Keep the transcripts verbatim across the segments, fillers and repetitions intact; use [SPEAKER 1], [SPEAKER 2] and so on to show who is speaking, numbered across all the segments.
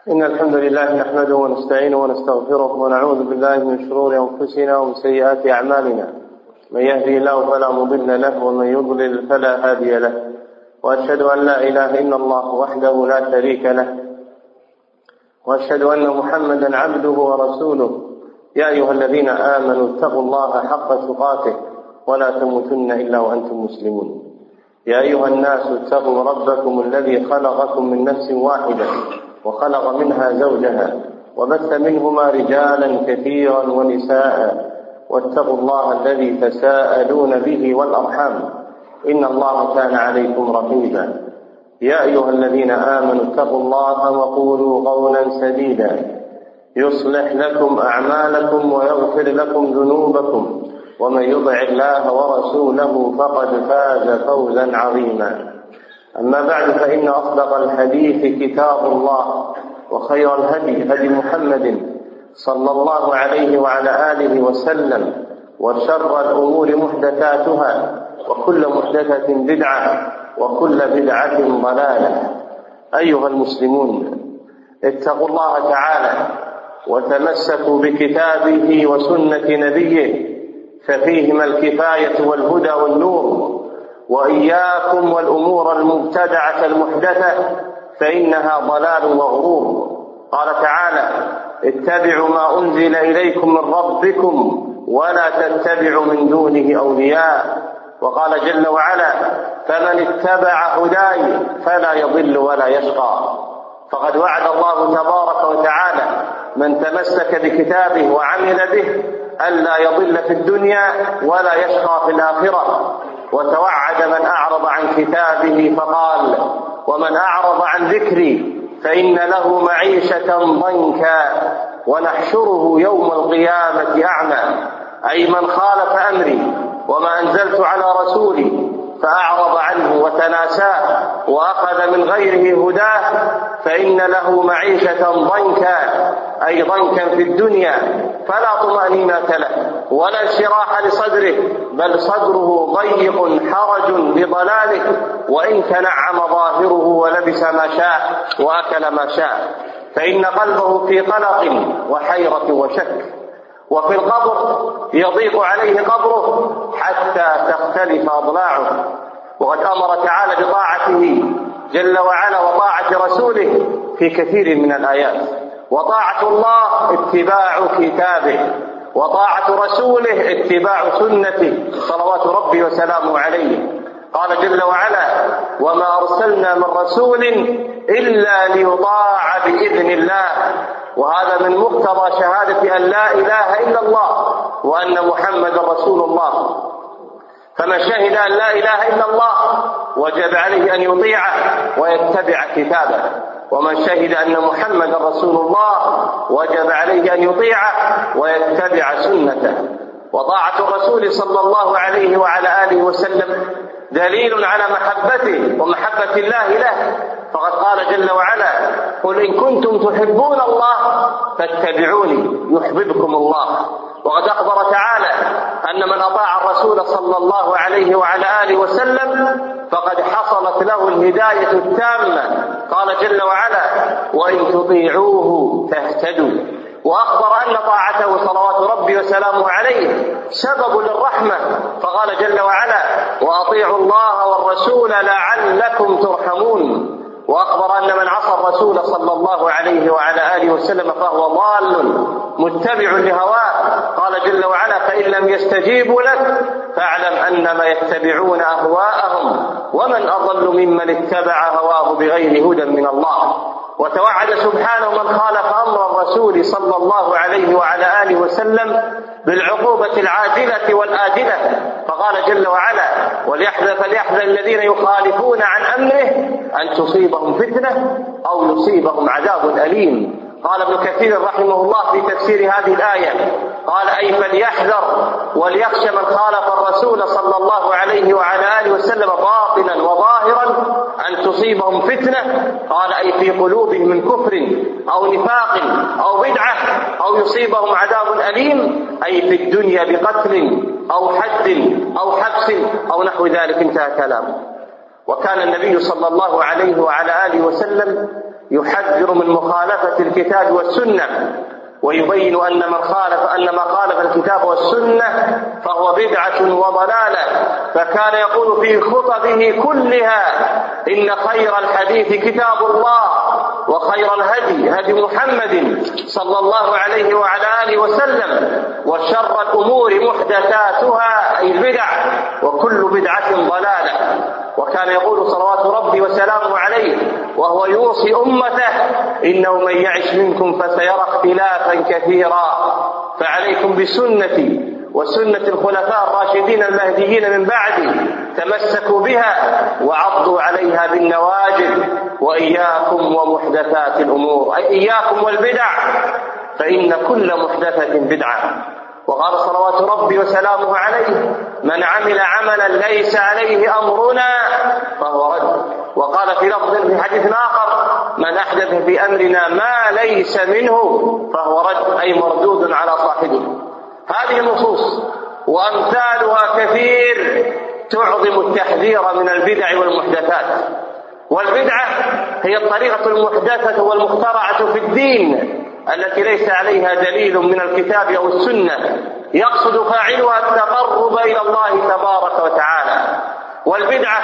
[SPEAKER 1] إن الحمد لله نحمده ونستعينه ونستغفره ونعوذ بالله من شرور أنفسنا ومن سيئات أعمالنا، من يهدي الله فلا مضل له ومن يضلل فلا هادي له، وأشهد أن لا إله إلا الله وحده لا شريك له، وأشهد أن محمدا عبده ورسوله. يا أيها الذين آمنوا اتقوا الله حق تقاته ولا تموتن إلا وأنتم مسلمون. يا أيها الناس اتقوا ربكم الذي خلقكم من نفس واحدة وخلق منها زوجها وبث منهما رجالا كثيرا ونساء، واتقوا الله الذي تساءلون به والأرحام إن الله كان عليكم رقيبا. يا أيها الذين آمنوا اتقوا الله وقولوا قولا سديدا يصلح لكم أعمالكم ويغفر لكم ذنوبكم، ومن يطع الله ورسوله فقد فاز فوزا عظيما. أما بعد، فإن أصدق الحديث كتاب الله، وخير الهدي هدي محمد صلى الله عليه وعلى آله وسلم، وشر الأمور محدثاتها، وكل محدثة بدعة، وكل بدعة ضلالة. أيها المسلمون، اتقوا الله تعالى وتمسكوا بكتابه وسنة نبيه، ففيهما الكفاية والهدى والنور، وإياكم والأمور المبتدعة المحدثة فإنها ضلال وغرور. قال تعالى: اتبعوا ما أنزل إليكم من ربكم ولا تتبعوا من دونه أولياء. وقال جل وعلا: فمن اتبع هداي فلا يضل ولا يشقى. فقد وعد الله تبارك وتعالى من تمسك بكتابه وعمل به ألا يضل في الدنيا ولا يشقى في الآخرة، وتوعد من أعرض عن كتابه فقال: ومن أعرض عن ذكري فإن له معيشة ضنكا ونحشره يوم القيامة أعمى. أي من خالف أمري وما أنزلت على رسولي فأعرض عنه وتناساه وأخذ من غيره هداه فإن له معيشة ضنكا، أي ضنكا في الدنيا، فلا طمأنينة له ولا انشراح لصدره، بل صدره ضيق حرج بضلاله، وإن تنعم ظاهره ولبس ما شاء وأكل ما شاء، فإن قلبه في قلق وحيرة وشك. وفي القبر يضيق عليه قبره حتى تختلف أضلاعه. وقد أمر تعالى بطاعته جل وعلا وطاعة رسوله في كثير من الآيات. وطاعة الله اتباع كتابه، وطاعة رسوله اتباع سنته صلوات ربي وسلامه عليه. قال جل وعلا: وما أرسلنا من رسول إلا ليطاع بإذن الله. وهذا من مقتضى شهادة أن لا إله إلا الله وأن محمد رسول الله. فمن شهد أن لا إله إلا الله وجب عليه أن يطيعه ويتبع كتابه، ومن شهد أن محمد رسول الله وجب عليه أن يطيعه ويتبع سنته. وطاعة الرسول صلى الله عليه وعلى آله وسلم دليل على محبته ومحبة الله له، فقد قال جل وعلا: قل إن كنتم تحبون الله فاتبعوني يحببكم الله. وقد أخبر تعالى أن من أطاع الرسول صلى الله عليه وعلى آله وسلم فقد حصلت له الهداية التامة. قال جل وعلا: وإن تطيعوه تهتدوا. وأخبر أن طاعته صلوات ربي وسلامه عليه سبب للرحمة، فقال جل وعلا: وأطيعوا الله والرسول لعلكم ترحمون. وأخبر أن من عصى الرسول صلى الله عليه وعلى آله وسلم فهو ضال متبع لهواه. قال جل وعلا: فإن لم يستجيبوا لك فاعلم أنما يتبعون أهواءهم ومن أضل ممن اتبع هواه بغير هدى من الله. وتوعد سبحانه من خالف أمر الرسول صلى الله عليه وعلى آله وسلم بالعقوبة العاجلة والآجلة، فقال جل وعلا: وليحذر فليحذر الذين يخالفون عن أمره أن تصيبهم فتنة أو يصيبهم عذاب أليم. قال ابن كثير رحمه الله في تفسير هذه الآية، قال: أي فليحذر وليخشى من خالف الرسول صلى الله عليه وعلى آله وسلم باطنا وظاهرا أن تصيبهم فتنة. قال: أي في قلوبهم من كفر أو نفاق أو بدعة أو يصيبهم عذاب أليم، أي في الدنيا بقتل أو حد أو حبس أو نحو ذلك. انتهى كلامه. وكان النبي صلى الله عليه وعلى آله وسلم يحذر من مخالفة الكتاب والسنة، ويبين أن من خالف أن ما خالف الكتاب والسنة فهو بدعة وضلالة. فكان يقول في خطبه كلها: إن خير الحديث كتاب الله، وخير الهدي هدي محمد صلى الله عليه وعلى آله وسلم، وشر الأمور محدثاتها أي البدع، وكل بدعة ضلالة. وكان يقول صلوات ربي وسلامه عليه وهو يوصي أمته: إنه من يعش منكم فسيرى اختلافا كثيرا، فعليكم بسنتي وسنة الخلفاء الراشدين المهديين من بعدي، تمسكوا بها وعضوا عليها بالنواجذ، وإياكم ومحدثات الأمور، أي إياكم والبدع، فإن كل محدثة بدعة. وقال صلوات ربي وسلامه عليه: من عمل عملا ليس عليه أمرنا فهو رد. وقال في لفظ في حديث آخر: من أحدث في أمرنا ما ليس منه فهو رد، أي مردود على صاحبه. هذه النصوص وأمثالها كثير تعظم التحذير من البدع والمحدثات. والبدعة هي الطريقة المحدثة والمخترعة في الدين التي ليس عليها دليل من الكتاب أو السنة، يقصد فاعلها التقرب إلى الله تبارك وتعالى. والبدعة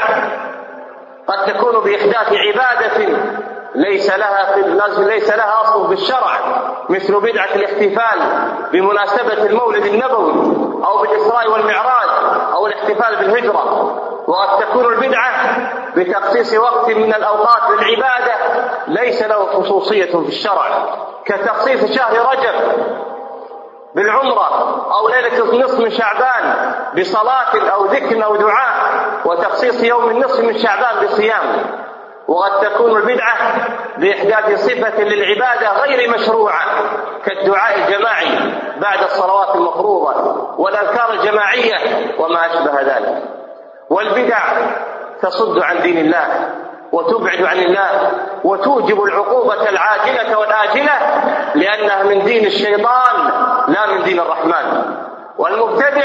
[SPEAKER 1] قد تكون بإحداث عبادة ليس لها في ليس لها أصل في الشرع، مثل بدعة الاحتفال بمناسبة المولد النبوي أو بالإسراء والمعراج أو الاحتفال بالهجرة. وقد تكون البدعة بتخصيص وقت من الأوقات للعبادة ليس له خصوصية في الشرع، كتخصيص شهر رجب بالعمرة، أو ليلة نصف من شعبان بصلاة أو ذكر أو دعاء، وتخصيص يوم النصف من شعبان بصيام. وقد تكون البدعة بإحداث صفة للعبادة غير مشروعة، كالدعاء الجماعي بعد الصلوات المفروضة والأذكار الجماعية وما أشبه ذلك. والبدع تصد عن دين الله وتبعد عن الله وتوجب العقوبة العاجلة والآجلة، لأنها من دين الشيطان لا من دين الرحمن. والمبتدع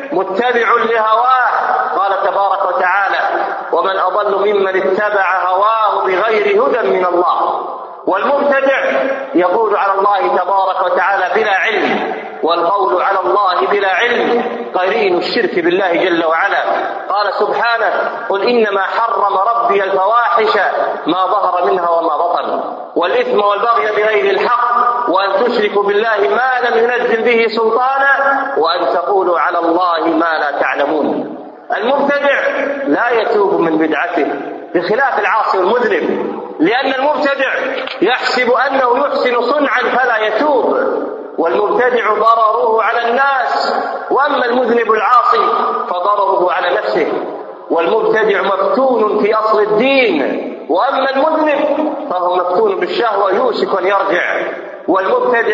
[SPEAKER 1] متبع لهواه، قال تبارك وتعالى: ومن أضل ممن اتبع هواه بغير هدى من الله. والمبتدع يقول على الله تبارك وتعالى بلا علم، والقول على الله بلا علم قرين الشرك بالله جل وعلا. قال سبحانه: قل إنما حرم ربي الفواحش ما ظهر منها وما بطن، والإثم والبغي بغير الحق، وأن تشركوا بالله ما لم ينزل به سلطانا، وأن تقولوا على الله ما لا تعلمون. المبتدع لا يتوب من بدعته بخلاف العاصي المذنب، لأن المبتدع يحسب أنه يحسن صنعا فلا يتوب، والمبتدع ضرره على الناس، وأما المذنب العاصي فضرره على نفسه. والمبتدع مفتون في أصل الدين، وأما المذنب فهو مفتون بالشهوة يوشك أن يرجع. والمبتدع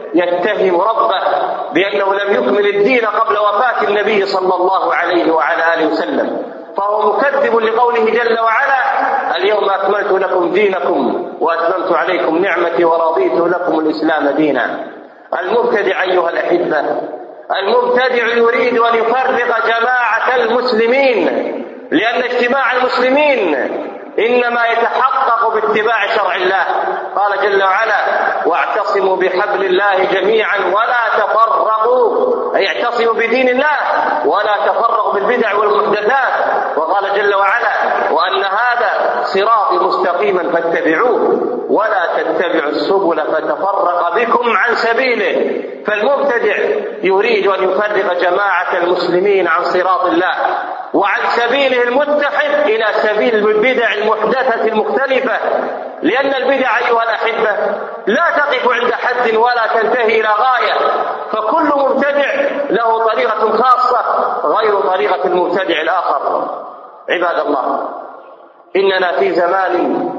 [SPEAKER 1] يتهم ربه بأنه لم يكمل الدين قبل وفاة النبي صلى الله عليه وعلى آله وسلم، فهو مكذب لقوله جل وعلا: اليوم أكملت لكم دينكم وأتممت عليكم نعمتي ورضيت لكم الإسلام دينا. المبتدع أيها الأحبة، المبتدع يريد أن يفرق جماعة المسلمين، لأن اجتماع المسلمين إنما يتحقق باتباع شرع الله. قال جل وعلا: واعتصموا بحبل الله جميعا ولا تفرقوا، أي اعتصموا بدين الله ولا تفرقوا بالبدع والمحدثات. وقال جل وعلا: وأن هذا صراطي مستقيما فاتبعوه ولا تتبعوا السبل فتفرق بكم عن سبيله. فالمبتدع يريد أن يفرق جماعة المسلمين عن صراط الله وعن سبيله المتحد إلى سبيل البدع المحدثة المختلفة، لأن البدع أيها الأحبة لا تقف عند حد ولا تنتهي إلى غاية، فكل مبتدع له طريقة خاصة غير طريقة المبتدع الآخر. عباد الله، إننا في زمان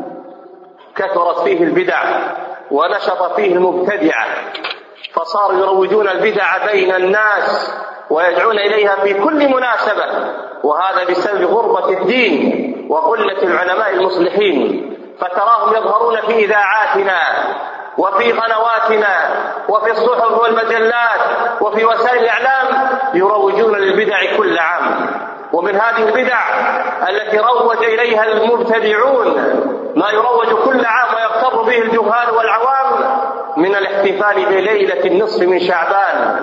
[SPEAKER 1] كثرت فيه البدع ونشط فيه المبتدعة، فصاروا يروجون البدع بين الناس ويدعون إليها في كل مناسبة، وهذا بسبب غربة الدين وقلة العلماء المصلحين. فتراهم يظهرون في إذاعاتنا وفي قنواتنا وفي الصحف والمجلات وفي وسائل الإعلام يروجون للبدع كل عام. ومن هذه البدع التي روج إليها المبتدعون ما يروج كل عام ويغتر به الجهال والعوام من الاحتفال بليلة النصف من شعبان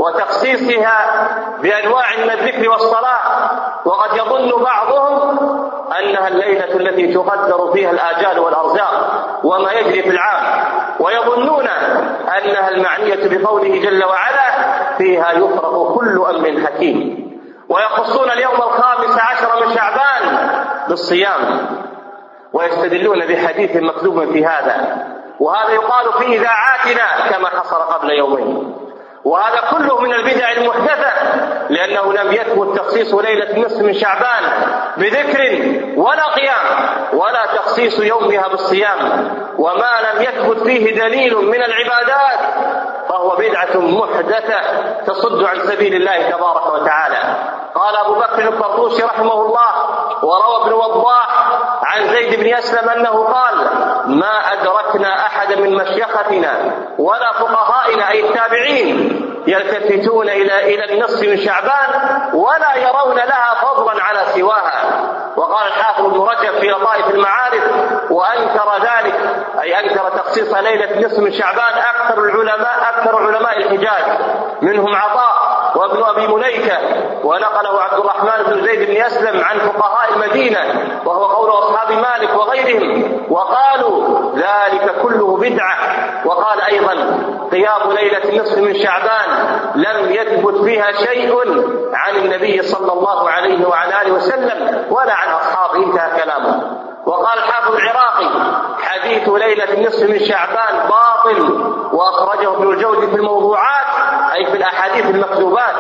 [SPEAKER 1] وتخصيصها بأنواع من الذكر والصلاة، وقد يظن بعضهم أنها الليلة التي تقدر فيها الآجال والأرزاق وما يجري في العام، ويظنون أنها المعنية بقوله جل وعلا فيها يفرق كل أمر حكيم، ويخصون اليوم الخامس عشر من شعبان بالصيام، ويستدلون بحديث مكذوب في هذا، وهذا يقال في إذاعاتنا كما حصل قبل يومين. وهذا كله من البدع المحدثة، لأنه لم يثبت تخصيص ليلة نصف من شعبان بذكر ولا قيام ولا تخصيص يومها بالصيام، وما لم يثبت فيه دليل من العبادات فهو بدعة محدثة تصد عن سبيل الله تبارك وتعالى. قال أبو بكر الطرطوسي رحمه الله وروى ابن وضاح عن زيد بن أسلم أنه قال: ما أدركنا أحد من مشيختنا ولا فقهائنا أي التابعين يلتفتون إلى إلى النصف من شعبان ولا يرون لها فضلا على سواها. وقال الحافظ ابن رجب في لطائف المعارف: وأنكر ذلك أي أنكر تخصيص ليلة النصف من شعبان أكثر العلماء أكثر علماء الحجاز، منهم عطاء وابن أبي مليكة، ونقله عبد الرحمن بن زيد بن أسلم عن فقهاء المدينة، وهو قول أصحاب مالك وغيرهم، وقالوا ذلك كله بدعة. وقال أيضا: قيام ليلة النصف من شعبان لم يثبت فيها شيء عن النبي صلى الله عليه وعلى آله وسلم ولا عن أصحابه، انتهى كلامه. وقال الحافظ العراقي: حديث ليلة النصف من شعبان باطل، وأخرجه ابن الجوزي في الموضوعات أي في الأحاديث المكذوبات.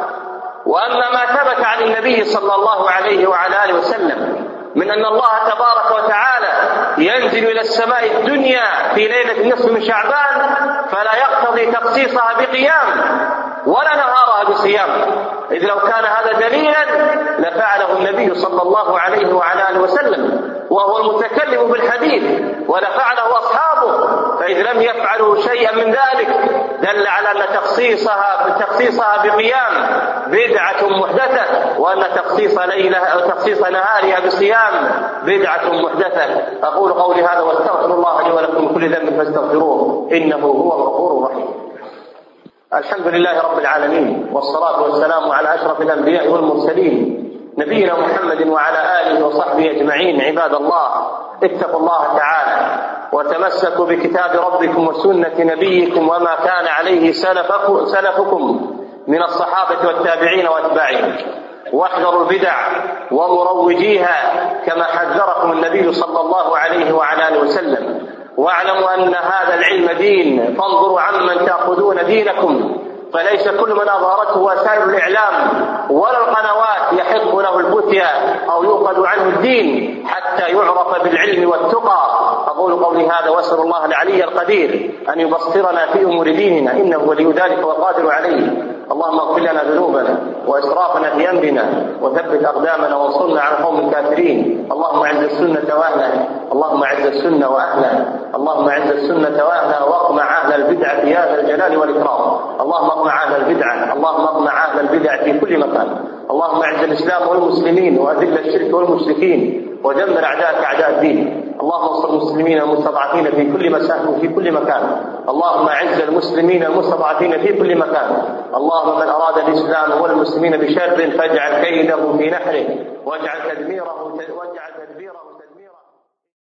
[SPEAKER 1] وأما ما ثبت عن النبي صلى الله عليه وعلى آله وسلم من أن الله تبارك وتعالى ينزل إلى السماء الدنيا في ليلة النصف من شعبان فلا يقتضي تخصيصها بقيام ولا نهارها بصيام، إذ لو كان هذا دليلا لفعله النبي صلى الله عليه وعلى آله وسلم وهو المتكلم بالحديث، ولفعله أصحابه، فإذ لم يفعلوا شيئا من ذلك دل على أن تخصيصها تخصيصها بقيام بدعة محدثة، وأن تخصيص ليلها أو تخصيص نهارها بصيام بدعة محدثة. أقول قولي هذا واستغفر الله لي ولكم من كل ذنب فاستغفروه إنه هو الغفور الرحيم. الحمد لله رب العالمين، والصلاة والسلام على أشرف الأنبياء والمرسلين نبينا محمد وعلى آله وصحبه أجمعين. عباد الله، اتقوا الله تعالى وتمسكوا بكتاب ربكم وسنة نبيكم وما كان عليه سلفكم من الصحابة والتابعين واتباعهم، واحذروا البدع ومروجيها كما حذركم النبي صلى الله عليه وعلى آله وسلم. واعلموا أن هذا العلم دين، فانظروا عمن تأخذون دينكم، فليس كل من أظهرته وسائل الإعلام ولا القنوات يحق له الفتيا أو يؤخذ عنه الدين حتى يعرف بالعلم والتقى. أقول قولي هذا وأسأل الله العلي القدير أن يبصرنا في أمور ديننا، إنه ولي ذلك والقادر عليه. اللهم اغفر لنا ذنوبنا وإسرافنا في أمرنا وثبت أقدامنا وانصرنا على القوم الكافرين. اللهم أعز السنة وأهلها، اللهم أعز السنة وأهلها، اللهم أعز السنة وأهلها واقمع أهل البدعة يا ذا الجلال والإكرام. اللهم اقمع أهل البدعة، اللهم اقمع أهل البدعة في كل مكان. اللهم أعز الإسلام والمسلمين وأذل الشرك والمشركين ودمر أعداءك أعداء الدين. اللهم انصر المسلمين المستضعفين في كل مساحة وفي كل مكان. اللهم أعز المسلمين المستضعفين في كل مكان. اللهم من أراد الإسلام والمسلمين بشر فاجعل كيده في نحره واجعل تدميره واجعل